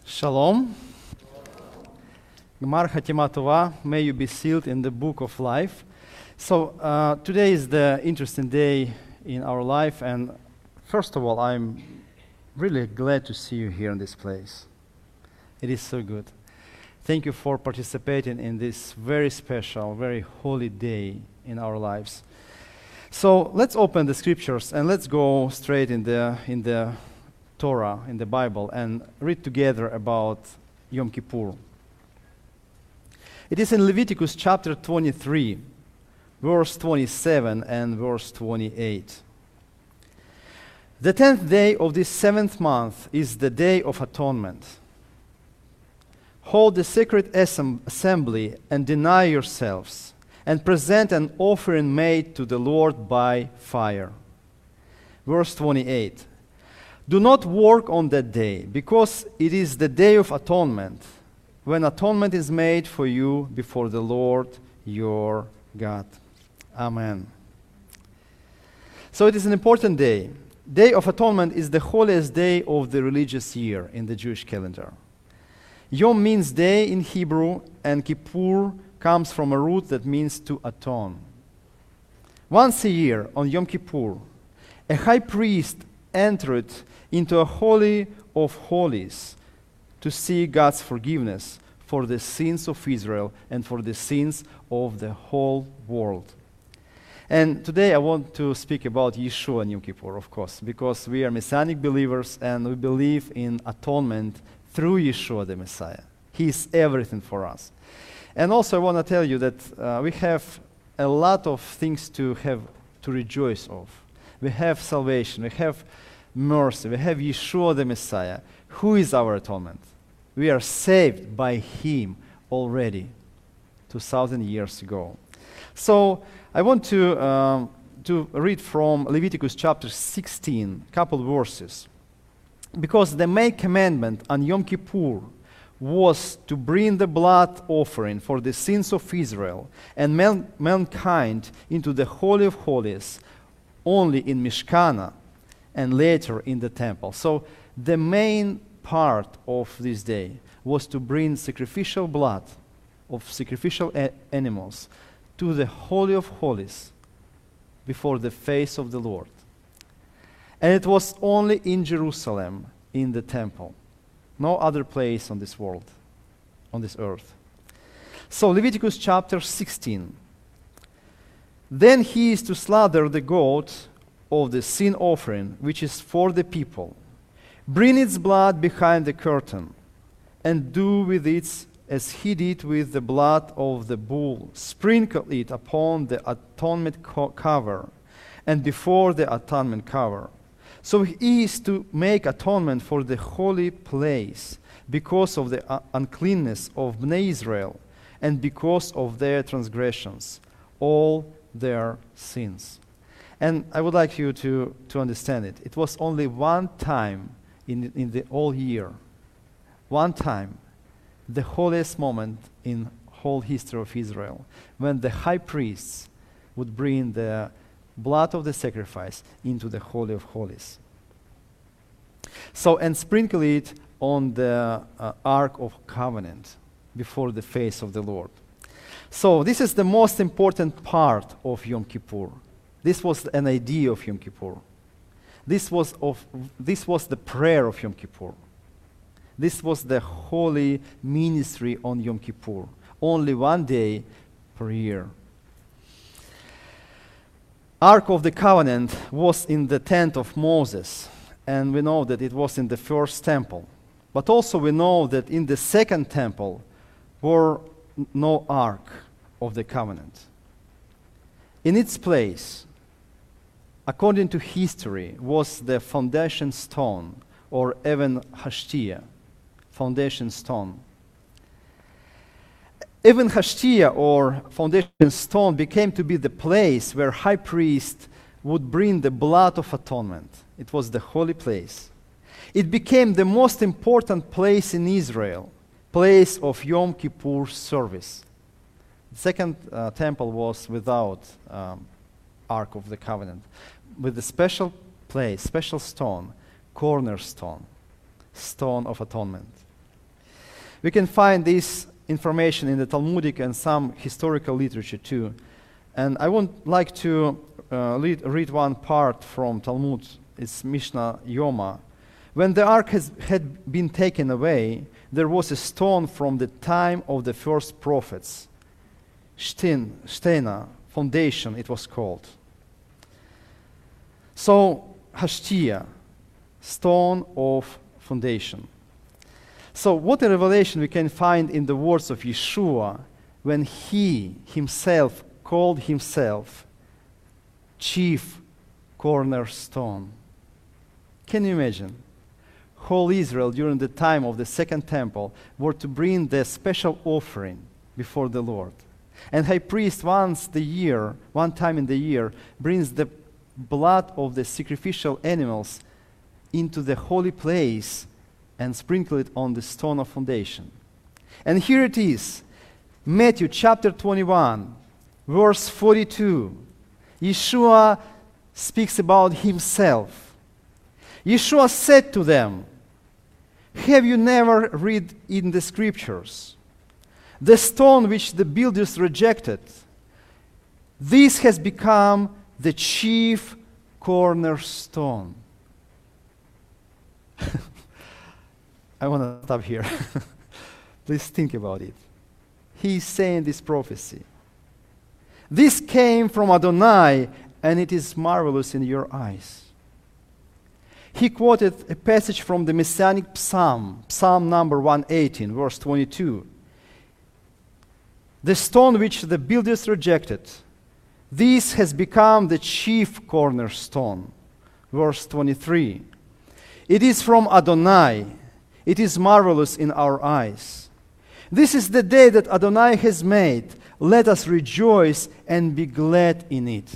Shalom. Gmar Hatima Tova, may you be sealed in the book of life. So today is the interesting day in our life, and first of all, I'm really glad to see you here in this place. It is so good. Thank you for participating in this very special, very holy day in our lives. So let's open the scriptures and let's go straight in the Torah, in the Bible, and read together about Yom Kippur. It is in Leviticus chapter 23, verse 27 and verse 28. The 10th day of this 7th month is the Day of Atonement. Hold the sacred assembly and deny yourselves, and present an offering made to the Lord by fire. Verse 28. Do not work on that day, because it is the Day of Atonement, when atonement is made for you before the Lord your God. Amen. So it is an important day. Day of Atonement is the holiest day of the religious year in the Jewish calendar. Yom means day in Hebrew, and Kippur comes from a root that means to atone. Once a year, on Yom Kippur, a high priest entered into a holy of holies to seek God's forgiveness for the sins of Israel and for the sins of the whole world. And today I want to speak about Yeshua and Yom Kippur, of course, because we are Messianic believers and we believe in atonement through Yeshua the Messiah. He is everything for us. And also I want to tell you that we have a lot of things to rejoice of. We have salvation, we have mercy, we have Yeshua the Messiah, who is our atonement. We are saved by Him already 2,000 years ago. So I want to read from Leviticus chapter 16, couple verses, because the main commandment on Yom Kippur was to bring the blood offering for the sins of Israel and mankind into the Holy of Holies only in Mishkana and later in the temple. So the main part of this day was to bring sacrificial blood of sacrificial animals to the Holy of Holies before the face of the Lord. And it was only in Jerusalem, in the temple. No other place on this world, on this earth. So Leviticus chapter 16. Then he is to slaughter the goat of the sin offering, which is for the people. Bring its blood behind the curtain, and do with it as he did with the blood of the bull. Sprinkle it upon the atonement cover, and before the atonement cover. So he is to make atonement for the holy place, because of the uncleanness of Bnei Israel, and because of their transgressions, all their sins. And I would like you to understand it. It was only one time in the whole year, one time, the holiest moment in whole history of Israel, when the high priests would bring the blood of the sacrifice into the Holy of Holies. So, and sprinkle it on the Ark of Covenant before the face of the Lord. So this is the most important part of Yom Kippur. This was an idea of Yom Kippur. This was the prayer of Yom Kippur. This was the holy ministry on Yom Kippur. Only one day per year. Ark of the Covenant was in the tent of Moses, and we know that it was in the first temple. But also we know that in the second temple were no Ark of the Covenant. In its place, according to history, was the foundation stone, or Even Hashtia, foundation stone. Even Hashtia, or foundation stone, became to be the place where high priest would bring the blood of atonement. It was the holy place. It became the most important place in Israel, place of Yom Kippur service. The second temple was without Ark of the Covenant, with a special place, special stone, cornerstone, stone of atonement. We can find this information in the Talmudic and some historical literature too. And I would like to read one part from Talmud. It's Mishnah Yoma. When the ark had been taken away, there was a stone from the time of the first prophets. Stena, foundation it was called. So, Hashtia, stone of foundation. So what a revelation we can find in the words of Yeshua when he himself called himself chief cornerstone. Can you imagine? Whole Israel during the time of the Second Temple were to bring the special offering before the Lord. And high priest one time in the year, brings the blood of the sacrificial animals into the holy place and sprinkle it on the stone of foundation. And here it is, Matthew chapter 21, verse 42. Yeshua speaks about himself. Yeshua said to them, have you never read in the scriptures, the stone which the builders rejected, this has become the chief cornerstone. I want to stop here. Please think about it. He's saying this prophecy. This came from Adonai, and it is marvelous in your eyes. He quoted a passage from the Messianic Psalm, Psalm number 118, verse 22. The stone which the builders rejected, this has become the chief cornerstone. Verse 23. It is from Adonai. It is marvelous in our eyes. This is the day that Adonai has made. Let us rejoice and be glad in it.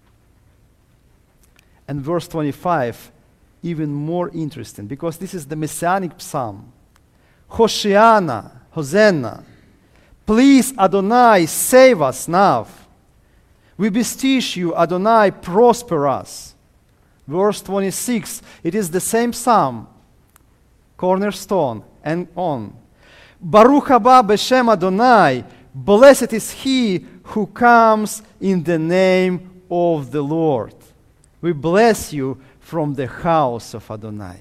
And verse 25, even more interesting, because this is the Messianic Psalm. Hoshiana, Hosanna. Please, Adonai, save us now. We beseech you, Adonai, prosper us. Verse 26, it is the same psalm, cornerstone, and on. Baruch haba b'shem Adonai, blessed is he who comes in the name of the Lord. We bless you from the house of Adonai.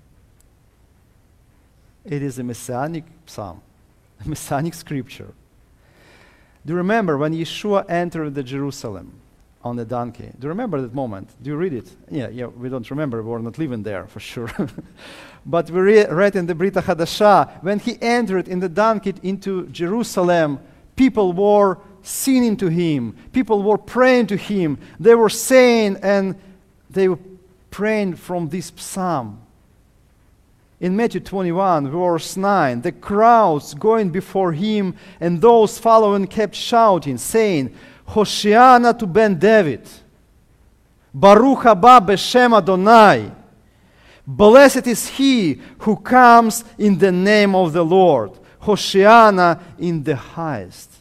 It is a messianic psalm, a messianic scripture. Do you remember when Yeshua entered the Jerusalem on the donkey? Do you remember that moment? Do you read it? Yeah, we don't remember. We're not living there for sure. But we read in the Brit HaDasha, when he entered in the donkey into Jerusalem, people were singing to him. People were praying to him. They were saying, and they were praying from this psalm. In Matthew 21, verse 9, the crowds going before him and those following kept shouting, saying, Hoshiana to Ben David, Baruch haba b'shem Adonai, blessed is he who comes in the name of the Lord, Hoshiana in the highest.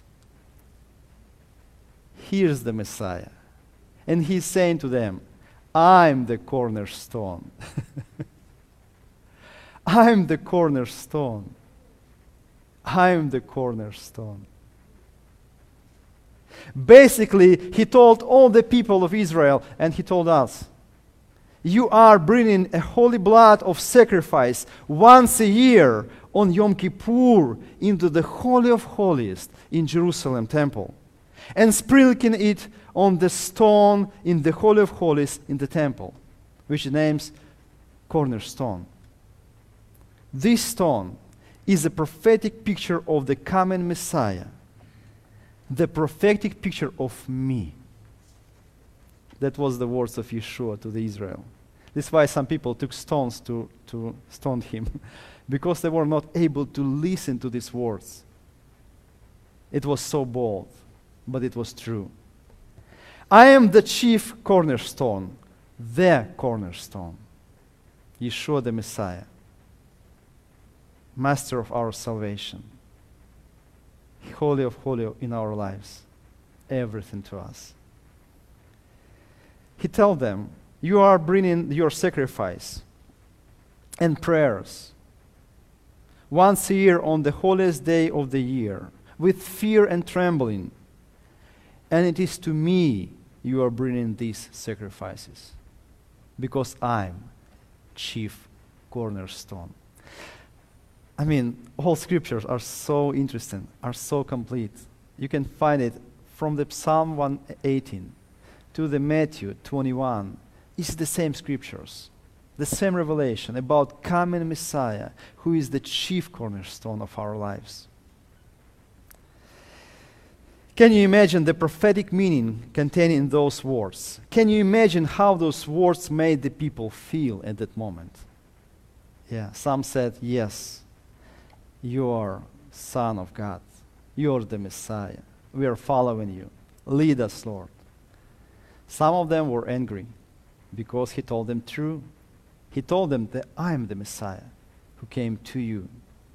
Here's the Messiah. And he's saying to them, I'm the cornerstone. I'm the cornerstone. I'm the cornerstone. Basically, he told all the people of Israel, and he told us, you are bringing a holy blood of sacrifice once a year on Yom Kippur into the Holy of Holies in Jerusalem temple, and sprinkling it on the stone in the Holy of Holies in the temple, which names cornerstone. This stone is a prophetic picture of the coming Messiah, the prophetic picture of me. That was the words of Yeshua to the Israel. This is why some people took stones to stone him, because they were not able to listen to these words. It was so bold, but it was true. I am the chief cornerstone, the cornerstone, Yeshua the Messiah, Master of our salvation, Holy of Holies in our lives, everything to us. He told them, you are bringing your sacrifice and prayers once a year on the holiest day of the year, with fear and trembling. And it is to me you are bringing these sacrifices, because I'm chief cornerstone. I mean, all scriptures are so interesting, are so complete. You can find it from the Psalm 118 to the Matthew 21. It's the same scriptures, the same revelation about coming Messiah, who is the chief cornerstone of our lives. Can you imagine the prophetic meaning contained in those words? Can you imagine how those words made the people feel at that moment? Yeah, some said, yes, you are Son of God. You are the Messiah. We are following you. Lead us, Lord. Some of them were angry because he told them true. He told them that I am the Messiah who came to you.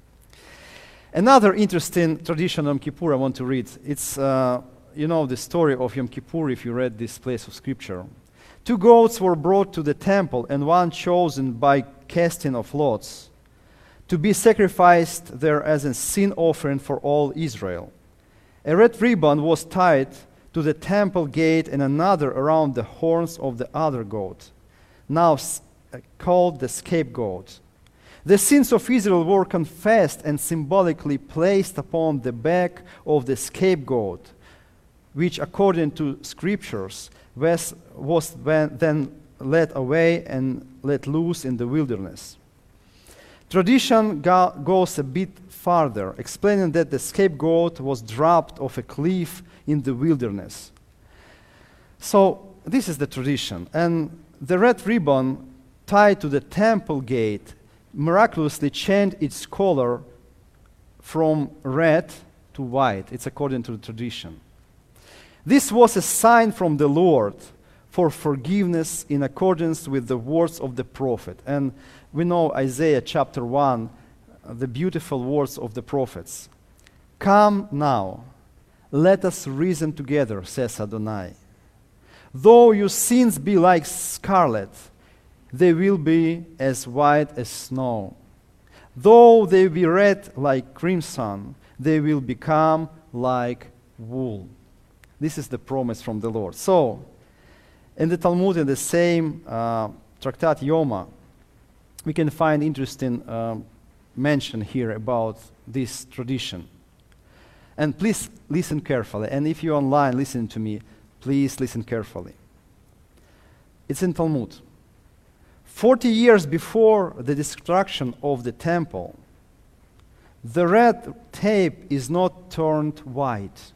Another interesting tradition of Yom Kippur I want to read. It's, the story of Yom Kippur if you read this place of scripture. 2 goats were brought to the temple and one chosen by casting of lots to be sacrificed there as a sin offering for all Israel. A red ribbon was tied to the temple gate and another around the horns of the other goat, now called the scapegoat. The sins of Israel were confessed and symbolically placed upon the back of the scapegoat, which according to scriptures was then led away and let loose in the wilderness. Tradition goes a bit farther, explaining that the scapegoat was dropped off a cliff in the wilderness. So this is the tradition. And the red ribbon tied to the temple gate miraculously changed its color from red to white. It's according to the tradition. This was a sign from the Lord for forgiveness in accordance with the words of the prophet. And we know Isaiah chapter 1, the beautiful words of the prophets. Come now, let us reason together, says Adonai. Though your sins be like scarlet, they will be as white as snow. Though they be red like crimson, they will become like wool. This is the promise from the Lord. So, in the Talmud, in the same Tractat Yoma, we can find interesting mention here about this tradition. And please listen carefully. And if you're online, listen to me. Please listen carefully. It's in Talmud. 40 years before the destruction of the temple, the red tape is not turned white.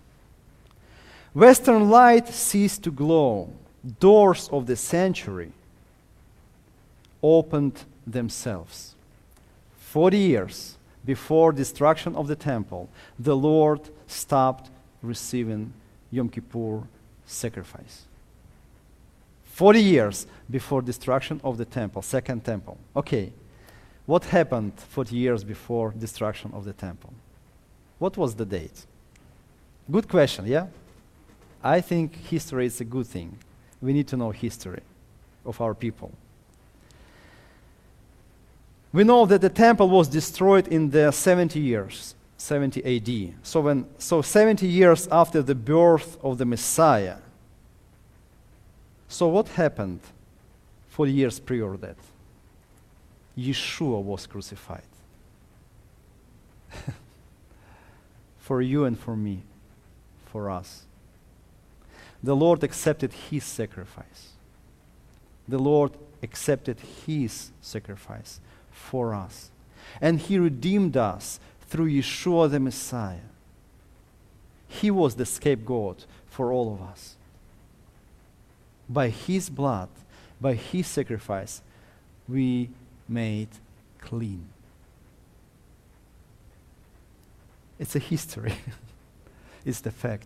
Western light ceased to glow. Doors of the sanctuary opened themselves. 40 years before destruction of the temple, the Lord stopped receiving Yom Kippur sacrifice. 40 years before destruction of the temple, second temple. Okay, what happened 40 years before destruction of the temple? What was the date? Good question, yeah? I think history is a good thing. We need to know history of our people. We know that the temple was destroyed in the 70 years, 70 AD. So 70 years after the birth of the Messiah. So what happened 40 years prior to that? Yeshua was crucified. For you and for me, for us. The Lord accepted his sacrifice. The Lord accepted his sacrifice for us. And he redeemed us through Yeshua the Messiah. He was the scapegoat for all of us. By his blood, by his sacrifice, we made clean. It's a history. It's the fact.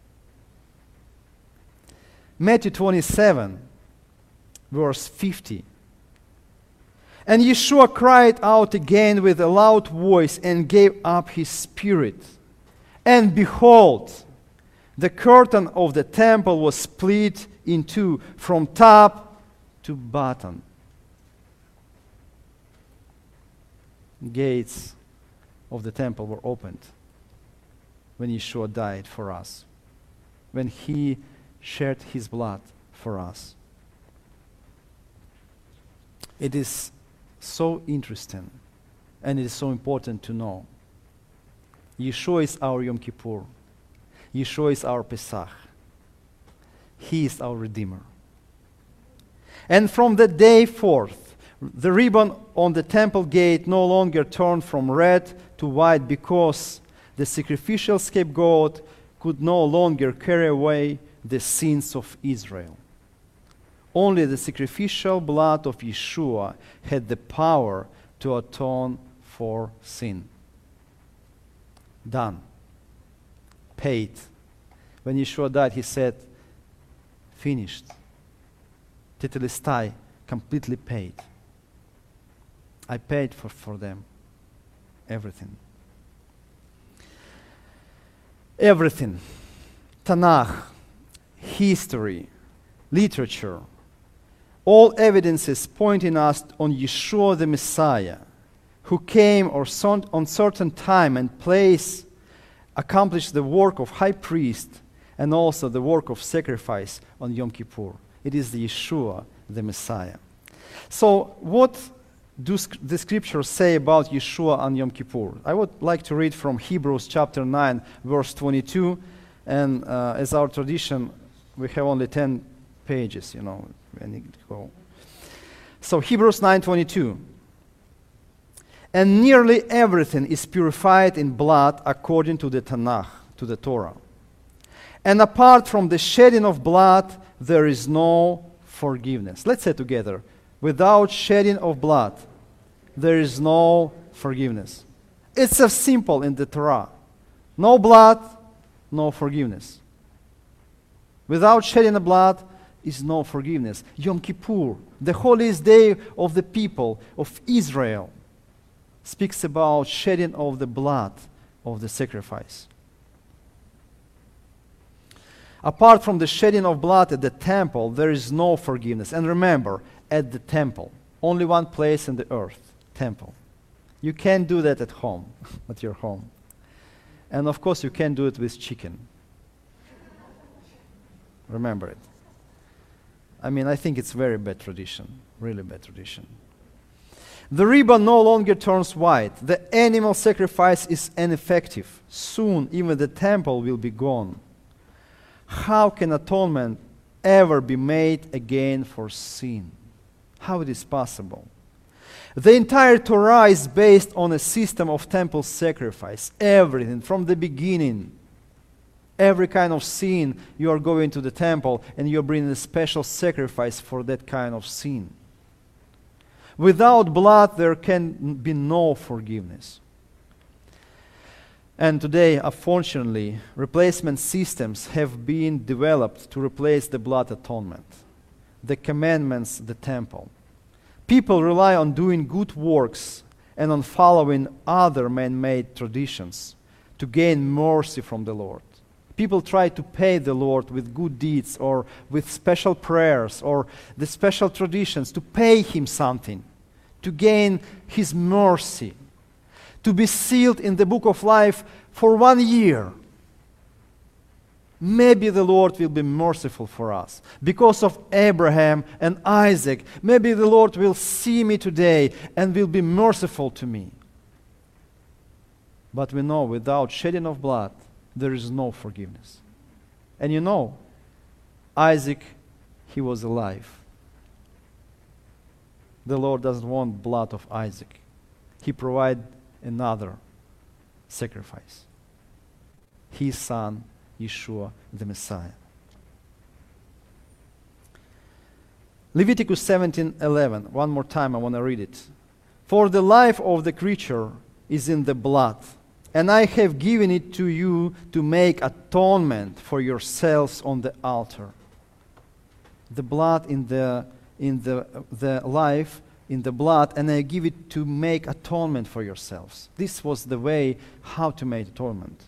Matthew 27, verse 50. And Yeshua cried out again with a loud voice and gave up his spirit. And behold, the curtain of the temple was split in two from top to bottom. Gates of the temple were opened when Yeshua died for us, when he shed his blood for us. It is so interesting, and it is so important to know. Yeshua is our Yom Kippur. Yeshua is our Pesach. He is our Redeemer. And from that day forth, the ribbon on the temple gate no longer turned from red to white, because the sacrificial scapegoat could no longer carry away the sins of Israel. Only the sacrificial blood of Yeshua had the power to atone for sin. Done. Paid. When Yeshua died, he said, finished. Tetelestai, completely paid. I paid for them. Everything. Everything. Tanakh, history, literature, all evidences pointing us on Yeshua the Messiah, who came on certain time and place, accomplished the work of high priest and also the work of sacrifice on Yom Kippur. It is the Yeshua the Messiah. So what do the scriptures say about Yeshua on Yom Kippur? I would like to read from Hebrews chapter 9, verse 22. And as our tradition, we have only 10 pages, when you go. So Hebrews 9:22. And nearly everything is purified in blood according to the Tanakh, to the Torah. And apart from the shedding of blood, there is no forgiveness. Let's say together, without shedding of blood, there is no forgiveness. It's as simple in the Torah. No blood, no forgiveness. Without shedding of blood is no forgiveness. Yom Kippur, the holiest day of the people of Israel, speaks about shedding of the blood of the sacrifice. Apart from the shedding of blood at the temple, there is no forgiveness. And remember, at the temple, only one place in the earth, temple. You can't do that at home, at your home. And of course, you can't do it with chicken. Remember it. I think it's very bad tradition, really bad tradition. The ribbon no longer turns white. The animal sacrifice is ineffective. Soon, even the temple will be gone. How can atonement ever be made again for sin? How it is possible? The entire Torah is based on a system of temple sacrifice. Everything from the beginning. Every kind of sin, you are going to the temple and you're bringing a special sacrifice for that kind of sin. Without blood, there can be no forgiveness. And today, unfortunately, replacement systems have been developed to replace the blood atonement, the commandments, the temple. People rely on doing good works and on following other man-made traditions to gain mercy from the Lord. People try to pay the Lord with good deeds or with special prayers or the special traditions to pay Him something, to gain His mercy, to be sealed in the book of life for 1 year. Maybe the Lord will be merciful for us. Because of Abraham and Isaac, maybe the Lord will see me today and will be merciful to me. But we know without shedding of blood, there is no forgiveness. And Isaac, he was alive. The Lord doesn't want blood of Isaac. He provided another sacrifice. His son, Yeshua the Messiah. Leviticus 17:11. One more time, I want to read it. For the life of the creature is in the blood, and I have given it to you to make atonement for yourselves on the altar. The blood in the life in the blood, and I give it to make atonement for yourselves. This was the way how to make atonement.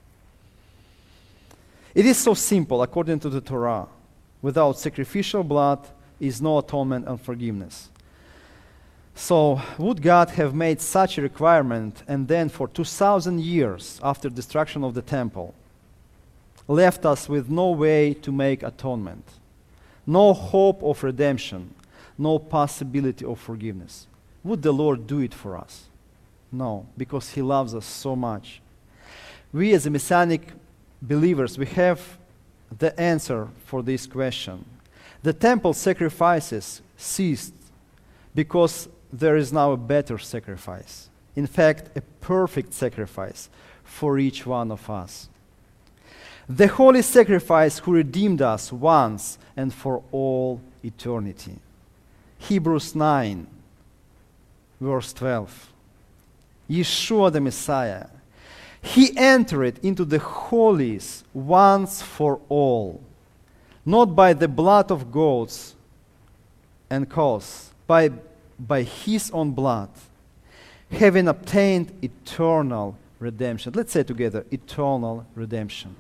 It is so simple according to the Torah. Without sacrificial blood is no atonement and forgiveness. So, would God have made such a requirement and then for 2,000 years after destruction of the temple left us with no way to make atonement, no hope of redemption, no possibility of forgiveness? Would the Lord do it for us? No, because He loves us so much. We as a Messianic believers, we have the answer for this question. The temple sacrifices ceased because there is now a better sacrifice. In fact, a perfect sacrifice for each one of us. The holy sacrifice who redeemed us once and for all eternity. Hebrews 9, verse 12. Yeshua the Messiah, He entered into the holies once for all, not by the blood of goats and cows, by His own blood, having obtained eternal redemption. Let's say together, eternal redemption.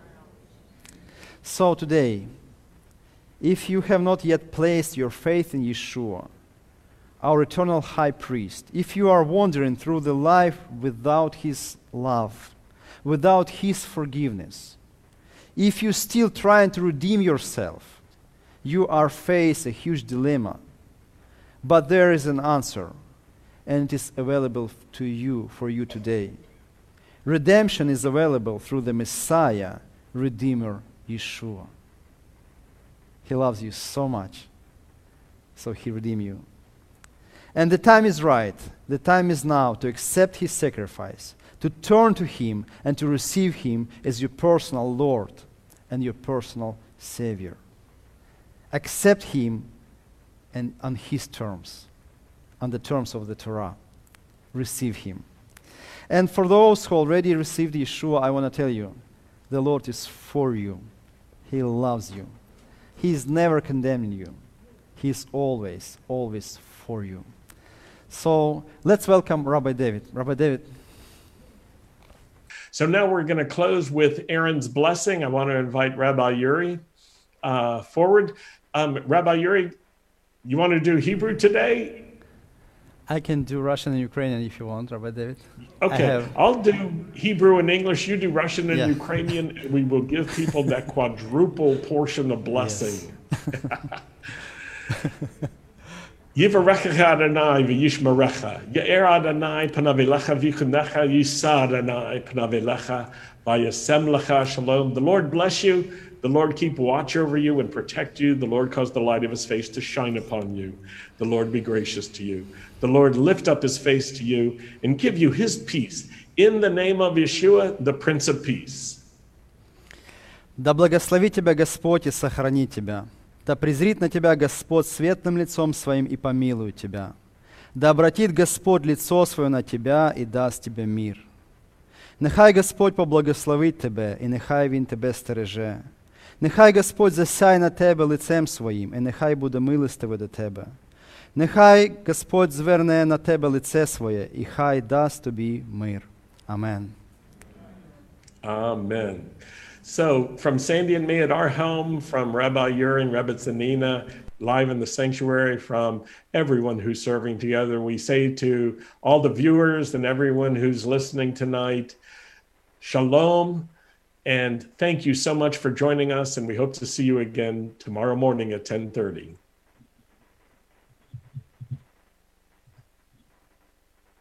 So today, if you have not yet placed your faith in Yeshua, our eternal high priest, if you are wandering through the life without His love, without His forgiveness, if you're still trying to redeem yourself, you are faced a huge dilemma. But there is an answer, and it is available to you, for you today. Redemption is available through the Messiah, Redeemer, Yeshua. He loves you so much, so He redeemed you. And the time is right. The time is now to accept His sacrifice, to turn to Him, and to receive Him as your personal Lord and your personal Savior. Accept Him and on His terms, on the terms of the Torah. Receive Him. And for those who already received Yeshua, I want to tell you, the Lord is for you. He loves you. He is never condemning you. He is always, always for you. So let's welcome Rabbi David. Rabbi David. So now we're going to close with Aaron's blessing. I want to invite Rabbi Yuri forward. Rabbi Yuri, you want to do Hebrew today? I can do Russian and Ukrainian if you want, Rabbi David. Okay, I'll do Hebrew and English. You do Russian and Ukrainian. And we will give people that quadruple portion of blessing. Yivarechecha Adonai v'yishmerecha. Ye'er Adonai panav elecha v'yichunecha. Yisa Adonai panav elecha v'yasem lecha shalom. The Lord bless you. The Lord keep watch over you and protect you. The Lord cause the light of His face to shine upon you. The Lord be gracious to you. The Lord lift up His face to you and give you His peace. In the name of Yeshua, the Prince of Peace. Да благослови тебя Господь и сохрани тебя. Да презрит на тебя Господь светлым лицом Своим и помилует тебя. Да обратит Господь лицо Свое на тебя и дасть тебе мир. Нехай Господь поблагословить тебе, і нехай Він тебе стереже. Нехай Господь засяє на тебе лицем Своїм, і нехай буде милостивий до тебе. Нехай Господь зверне на тебе лице Своє, і хай дасть тобі мир. Amen. Amen. So from Sandy and me at our home, from Rabbi Yuri and Rebbe Zanina, live in the sanctuary, from everyone who's serving together, we say to all the viewers and everyone who's listening tonight, Shalom, and thank you so much for joining us, and we hope to see you again tomorrow morning at 10:30.